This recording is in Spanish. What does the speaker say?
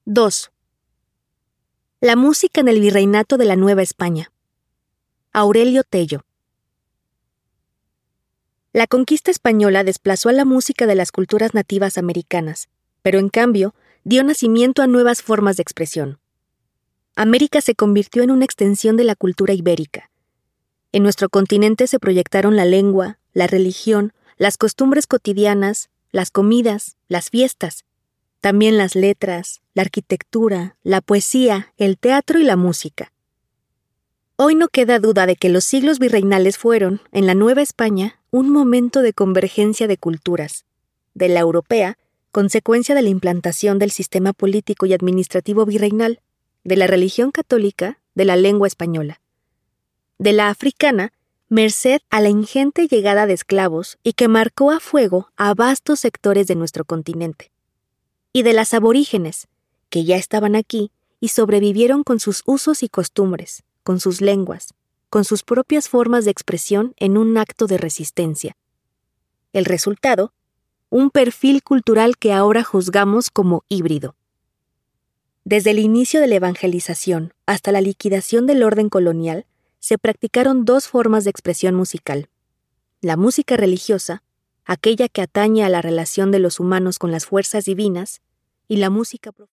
2. La música en el virreinato de la Nueva España. Aurelio Tello. La conquista española desplazó a la música de las culturas nativas americanas, pero en cambio dio nacimiento a nuevas formas de expresión. América se convirtió en una extensión de la cultura ibérica. En nuestro continente se proyectaron la lengua, la religión, las costumbres cotidianas, las comidas, las fiestas, también las letras, la arquitectura, la poesía, el teatro y la música. Hoy no queda duda de que los siglos virreinales fueron, en la Nueva España, un momento de convergencia de culturas. De la europea, consecuencia de la implantación del sistema político y administrativo virreinal, de la religión católica, de la lengua española. De la africana, merced a la ingente llegada de esclavos y que marcó a fuego a vastos sectores de nuestro continente. Y de las aborígenes, que ya estaban aquí y sobrevivieron con sus usos y costumbres, con sus lenguas, con sus propias formas de expresión en un acto de resistencia. El resultado, un perfil cultural que ahora juzgamos como híbrido. Desde el inicio de la evangelización hasta la liquidación del orden colonial, se practicaron dos formas de expresión musical: la música religiosa, aquella que atañe a la relación de los humanos con las fuerzas divinas, y la música profana.